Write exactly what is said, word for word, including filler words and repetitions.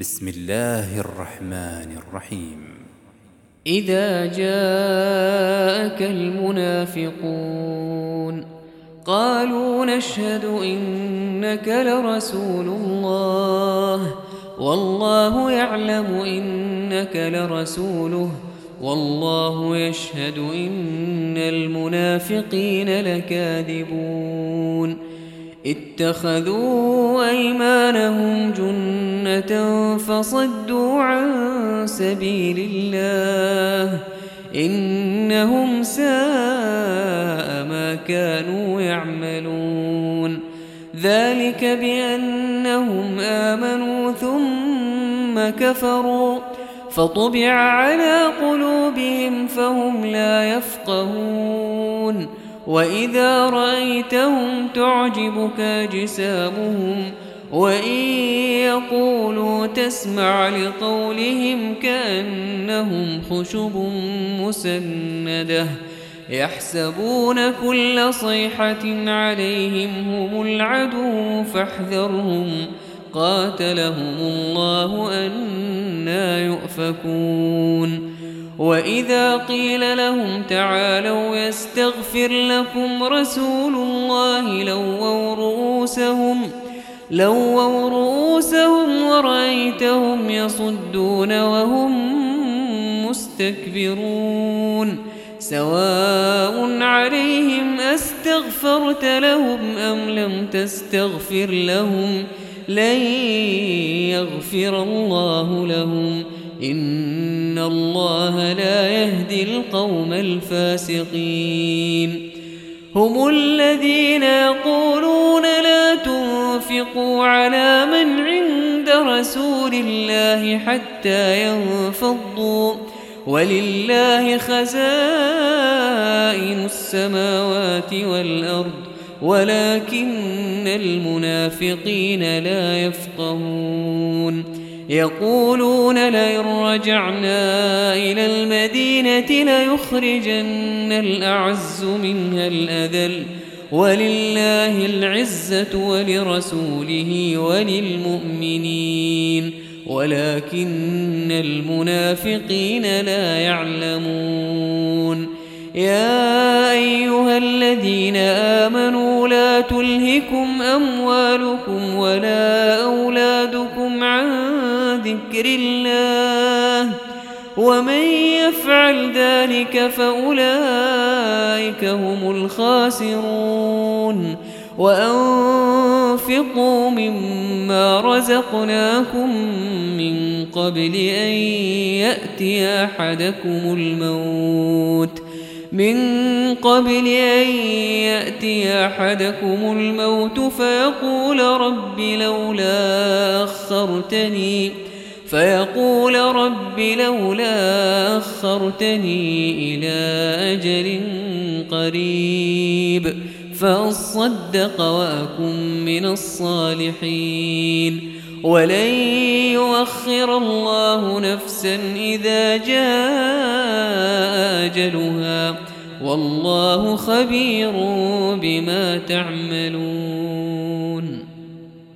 بسم الله الرحمن الرحيم. إذا جاءك المنافقون قالوا نشهد إنك لرسول الله والله يعلم إنك لرسوله والله يشهد إن المنافقين لكاذبون اتخذوا أيمانهم جنة فصدوا عن سبيل الله إنهم ساء ما كانوا يعملون ذلك بأنهم آمنوا ثم كفروا فطبع على قلوبهم فهم لا يفقهون وإذا رأيتهم تعجبك أجسامهم وإن يقولوا تسمع لقولهم كأنهم خشب مسندة يحسبون كل صيحة عليهم هم العدو فاحذرهم قاتلهم الله أنى يؤفكون وإذا قيل لهم تعالوا يستغفر لكم رسول الله لووا رؤوسهم لووا رؤوسهم ورأيتهم يصدون وهم مستكبرون سواء عليهم أستغفرت لهم أم لم تستغفر لهم لن يغفر الله لهم إن الله لا يهدي القوم الفاسقين هم الذين يقولون لا تنفقوا على من عند رسول الله حتى ينفضوا ولله خزائن السماوات والأرض ولكن المنافقين لا يفقهون يقولون لئن رجعنا إلى المدينة ليخرجن الأعز منها الأذل ولله العزة ولرسوله وللمؤمنين ولكن المنافقين لا يعلمون يا أيها الذين آمنوا لا تلهكم أموالكم ولا أولادكم عن ذكر الله ومن يفعل ذلك فأولئك هم الخاسرون وأنفقوا مما رزقناكم من قبل أن يأتي أحدكم الموت من قبل أن يأتي أحدكم الموت فيقول رب لولا أخرتني فيقول رب لولا أخرتني إلى أجل قريب فأصدق وأكن من الصالحين ولن يؤخر الله نفسا إذا جاء أجلها والله خبير بما تعملون.